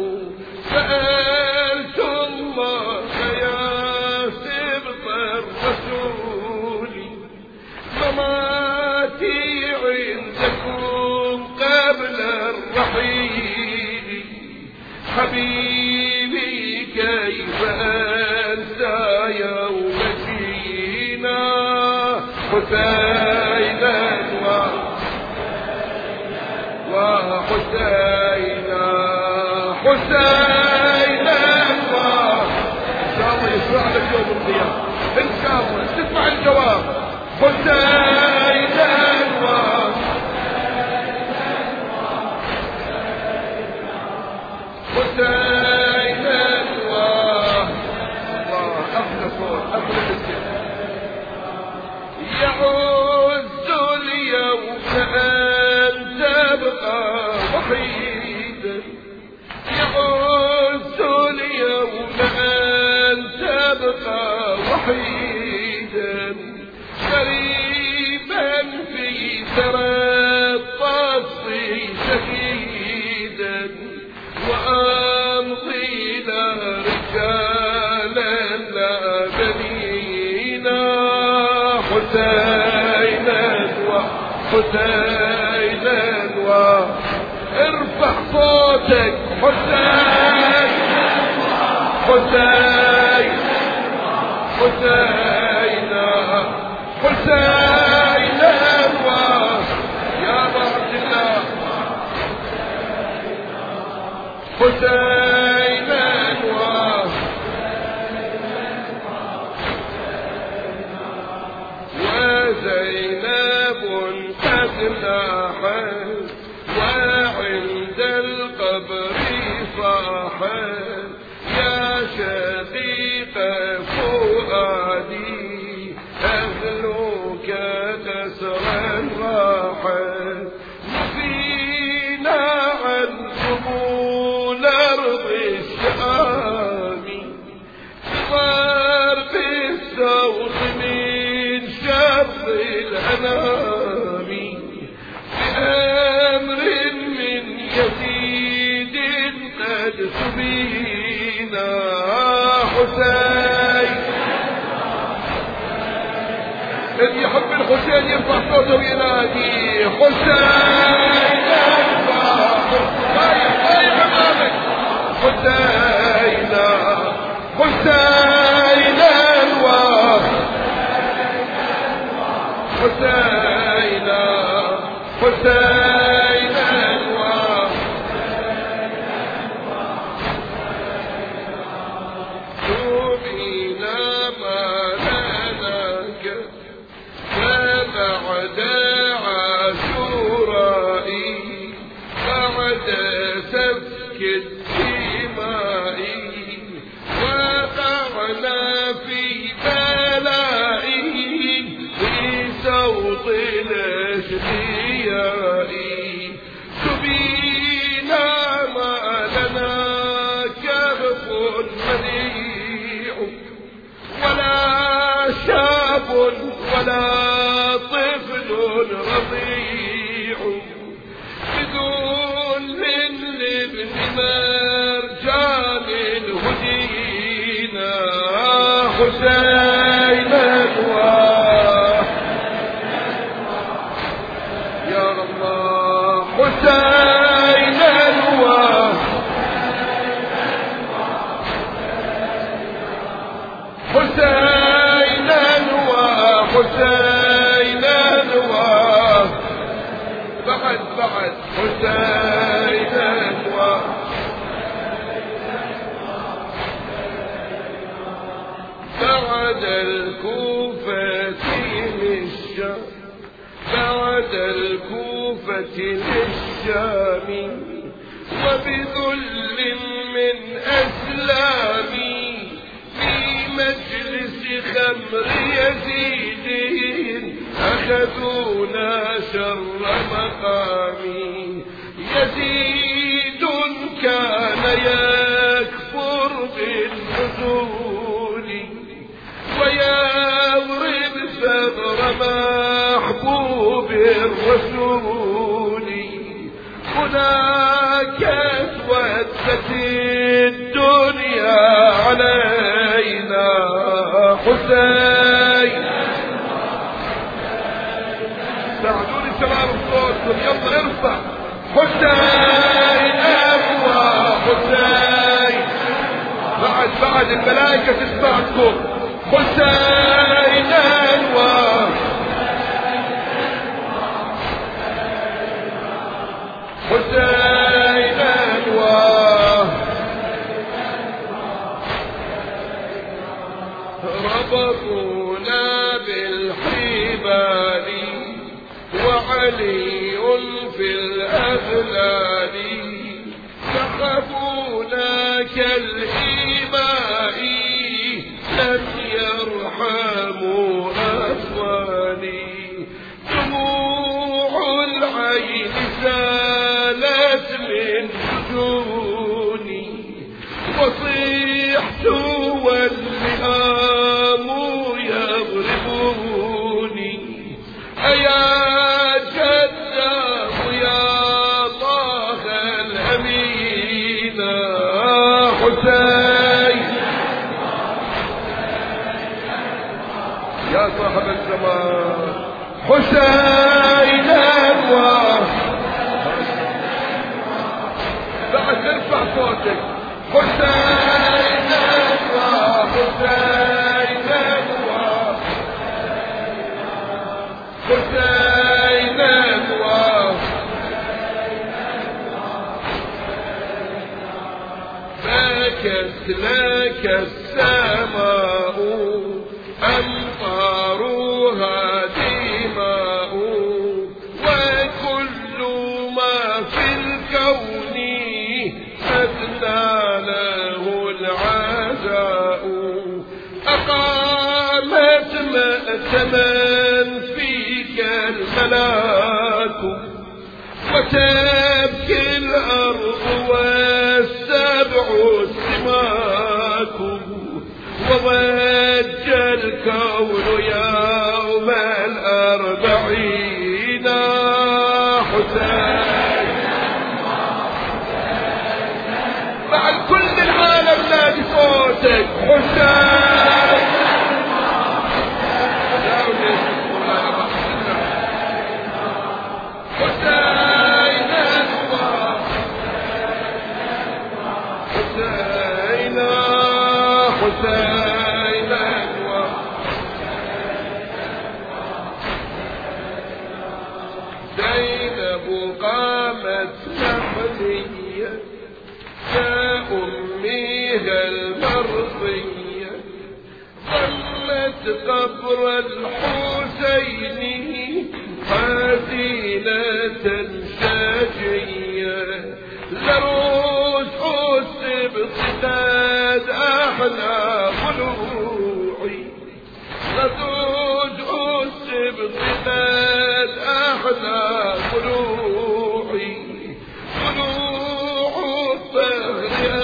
سألت الله يا سبط الرسول مماتي عندكم قبل الرحيل حبيبي كيف أنسى يوم جينا. حسينا وحسينا حسينا إن شاء الله يسمع لك يوم القيامة إن شاء الله تسمع الجواب. حسينا حسينا الله أفضل صوت أفضل السر. يعز اليوم أن تبقى وحيدا يعز اليوم حسينا وحسينا وارفع صوتك حسين حسين حسينا حسينا يا عبد الله حسينا وزينب قد ناحت وعند القبر صاحت يا شقيق فؤادي أهلك تسرا راحت نفينا عنكم الأرض الشام بضرب الصوت من شر الأنام بأمر من يزيد قد سبينا حسين. اللي يحب الحسين يرفع صوته وينادي حسين طيب طيب امامك حسين حسين حسين حسين سمينا ما لناك فبعد عاشوراء بعد سفك الدماء وقعنا في بلائه في صوت الاشقياء سبينا ما لنا كهف منيع ولا شاب ولا طفل رضيع بذل لابن مرجان هدينا حسين يا الله حسين حسين وحسين بعد بعد حسين بعد الكوفة للشام بعد الكوفة للشام وبذل من أسلامي في مجلس خمر يزيد أخذونا شر مقامي يزيد كان يكفر بالنزول ويضرب ثغر محبوب الرسول هناك اسودت الدنيا علينا حسين. ساعدوني شباب صوتكم يلا ارفع حسين أبوى حسين بعد بعد الملائكة تسمعكم حسين أبوى حسين أبوى ربطونا بالحبال وعلي في الأغلال سحبونا كالإيماء لم يرحموا أطفالي دموع العين سالت من جنوني وصيحت واللئام يضربوني أيا حسين يا صاحب السماء حسينا بعد ارفع صوتك حسينا وحسينا حسينا بكت لك السماء أمطارها دماء وكل ما في الكون أدنى له العزاء أقامت مأتما فيك الملاك وتبكي الأرض والسبع السماك وضج الكون يوم الأربعين حسين بعد كل العالم نادي صوتك حسين زينب قامت نحلية كأمها المرضية ظلت قبر الحسين حزينة شاجية لروس السبط زاد أحلى ضلوعي لروس السبط زاد أحلى ضلوعي ضلوع الثغر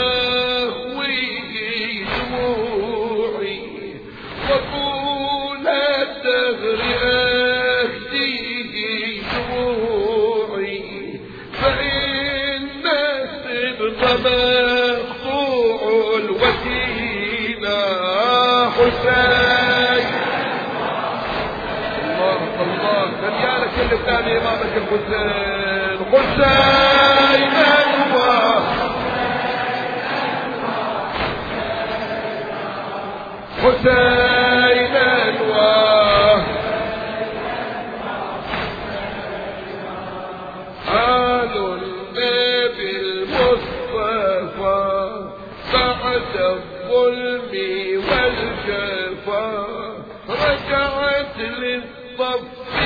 أهوي دموعي وطول الدهر أهديه دموعي فإن السبط مقطوع الوتينا حسين الله الله مليانك اللي الثاني امامك الحسين حسين الله حسين الله آل النبي المصطفى بعد الظلم والجفا رجعت للصف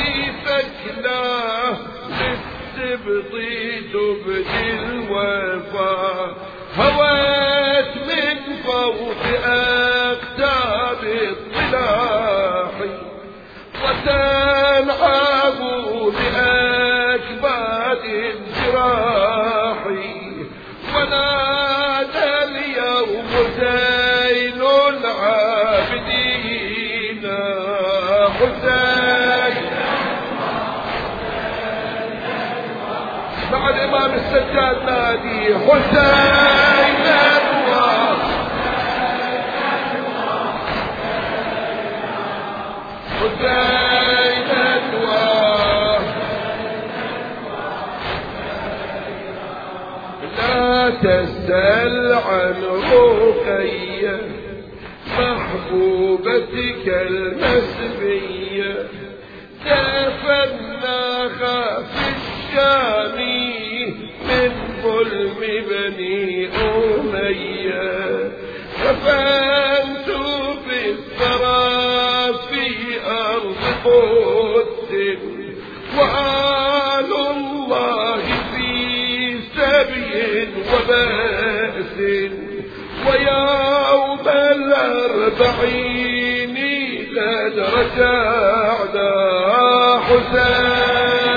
ثكلاه للسبط تبدي الوفا هوات من فوق أقدام الطلاح وتنعب بأكباد الجراح ونادى اليوم زين العابدين حسين بعد امام السجاد نادي حسين الله حسين الله لا تسأل عن رقية محبوبتك المسبية تفناها في الشام من ظلم بني أمية كفنت بالثرى في أرض قدس وآل الله في سبي وبأس ويوم الأربعين لد رجعنا حسين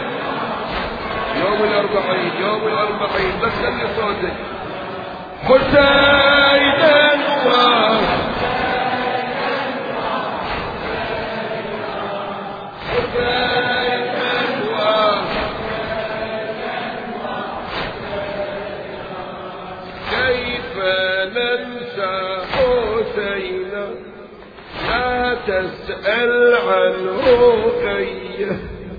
يوم الأربعين يوم الأربعين بس خلي صوتك حسين الله حسين الله كيف ننسى حسين لا تسأل عن رقية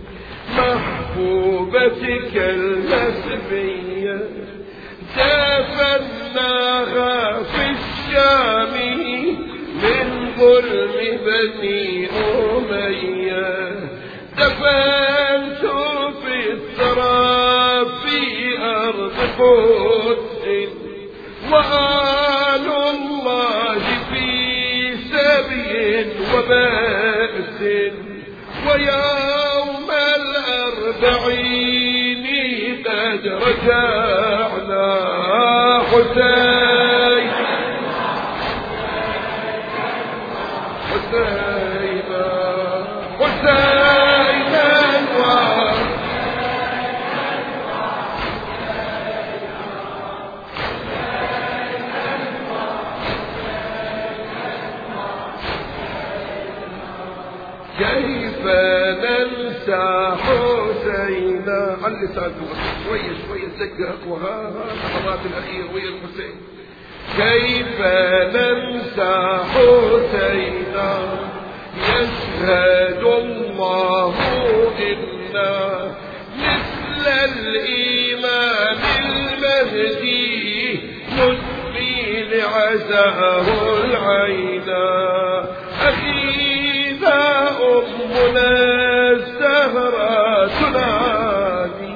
محبوبتك المسبية دفناها في الشام من ظلم بني أمية دفنت في الثرى في أرض قدس وآل الله في سبي وبأس ويوم الأربعين قد رجعنا حسين حسين حسين كيف ننسى حسينا على لسانكم شوية شوية سقف وها لحظات الأخير ويا الحسين كيف ننسى حسينا يشهد الله إنا مثل الإيمان المهدي نسمي لعزاه العينا أخينا أمنا الزهراء تنادي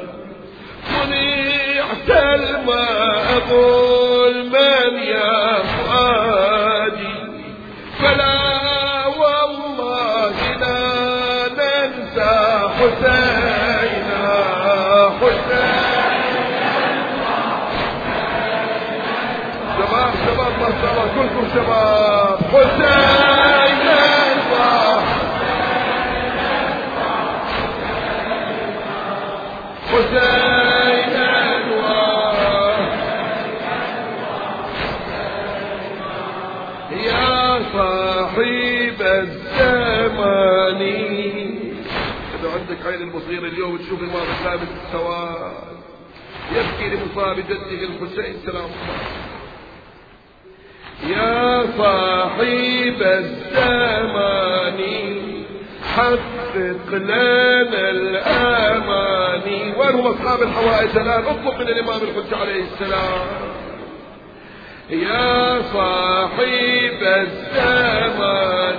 منعت الماء قل من يا فؤادي فلا والله لا ننسى حسينا حسين شباب شباب ما شاء الله كلكم شباب حسين حسين يا صاحب الزمان إذا عندك عين البصير اليوم تشوف الإمام ثابت السواد يبكي لمصاب جده الحسين سلام الله يا صاحب الزمان حقق لنا الاماني وين هم اصحاب الحوائج الان اطلب من الامام الحجة عليه السلام يا صاحب الزمان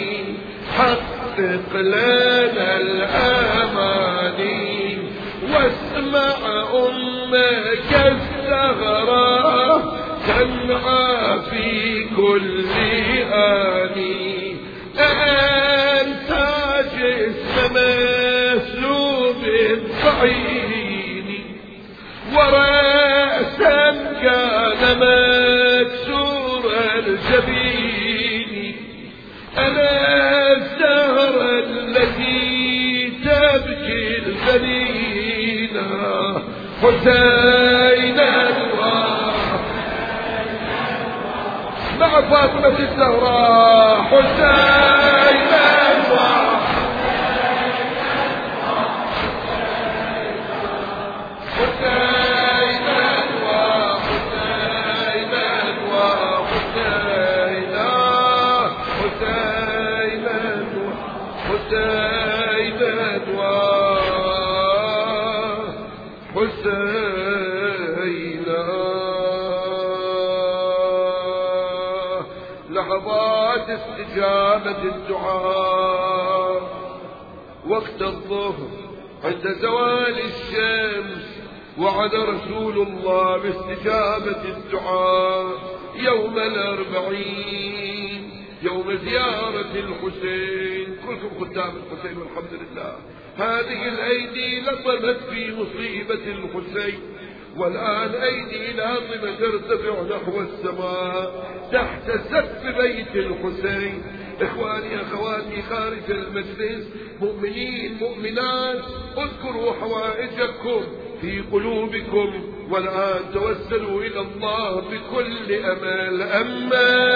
حقق لنا الاماني واسمع امك الزهراء تنعى في كل آني أنت جسم مسلوب ضعين ورأسا كان مكسور الجبين أنا الزهر التي تبكي البنين حسين مع فاطمة الزهراء حسين حسين وحسين وحسين حسين حسين وحسين لحظات استجابة الدعاء وقت الظهر عند زوال الشمس وعد رسول الله باستجابة الدعاء يوم الأربعين يوم زيارة الحسين كلكم خدام الحسين والحمد لله هذه الأيدي لطمت في مصيبة الحسين والآن أيدي لاطمة ترتفع نحو السماء تحت سقف بيت الحسين. إخواني أخواتي خارج المجلس مؤمنين مؤمنات اذكروا حوائجكم في قلوبكم والآن توسلوا إلى الله بكل أمل. أما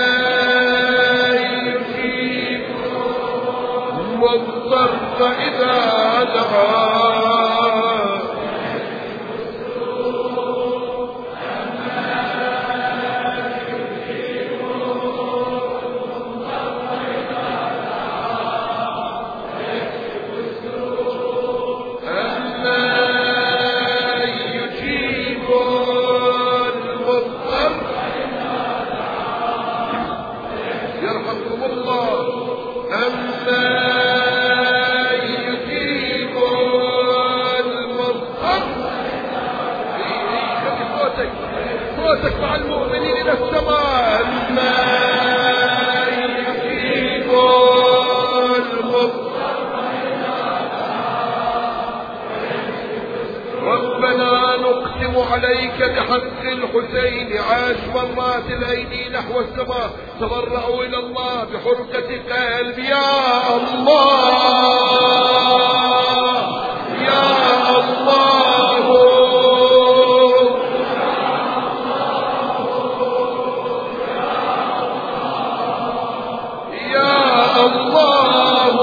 يجيب مضطر إذا دعاه عليك بحق الحسين عاش مرات الأيدي نحو السماء تضرعوا إلى الله بحرقة قلب يا الله يا الله يا الله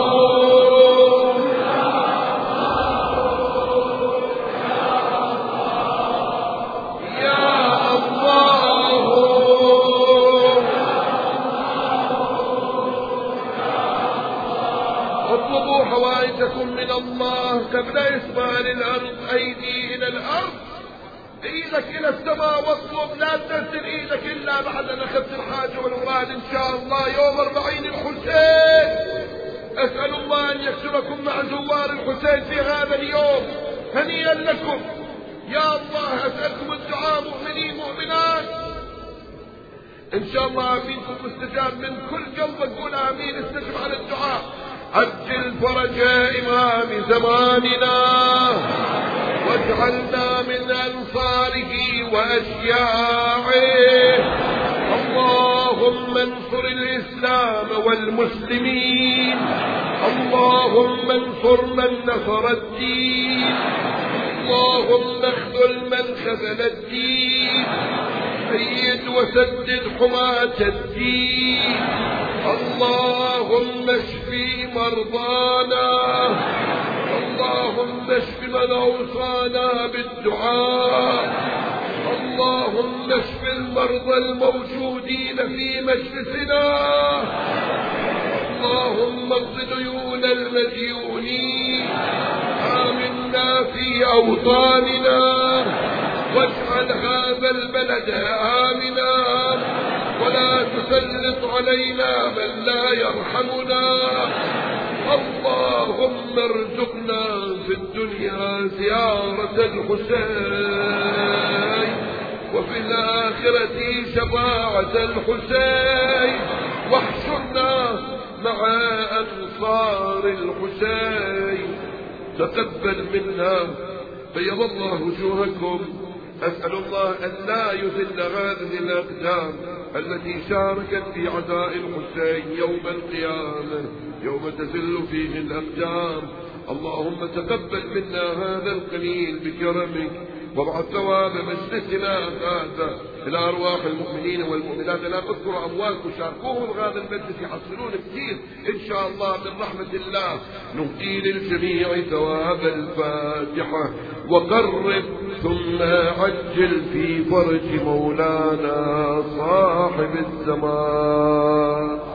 اطلبوا حوائجكم من الله قبل إسبال الأرض أيدي إلى الأرض إيدك إلى السماء واطلب لا تنزل إيدك إلا بعد أن أخذت الحاجة والمراد إن شاء الله يوم أربعين الحسين. أسأل الله أن يكسركم مع زوار الحسين في هذا اليوم هنيئا لكم يا الله. أسألكم الدعاء مؤمنين مؤمنات إن شاء الله منكم مستجاب من كل قلب قول آمين. استجب على الدعاء. عجل فرج إمام زماننا واجعلنا من أنصاره وأشياعه. اللهم انصر الإسلام والمسلمين. اللهم انصر من نصر الدين. اللهم اخذل من خذل الدين. أيد وسدد حماة الدين. اللهم اشفي مرضانا. اللهم اشف من أوصانا بالدعاء. اللهم اشف المرضى الموجودين في مجلسنا. اللهم اقض ديون المديونين. آمنا في أوطاننا واجعل هذا البلد آمنا ولا تسلط علينا من لا يرحمنا. اللهم ارزقنا في الدنيا زيارة الحسين وفي الآخرة شفاعة الحسين واحشرنا مع أنصار الحسين. تقبل منا بيض الله وجوهكم. أسأل الله أن لا يذل هذه الأقدام التي شاركت في عزاء الحسين يوم القيامة يوم تزل فيه الأقدام. اللهم تقبل منا هذا القليل بكرمك وابعث ثواب مجلسنا هذا إلى أرواح المؤمنين والمؤمنات. لا تذكروا أموالكم شاركوهم هذا المجلس يحصلون كثير إن شاء الله من رحمة الله. نهدي للجميع ثواب الفاتحة وقرب ثم عجل في فرج مولانا صاحب الزمان.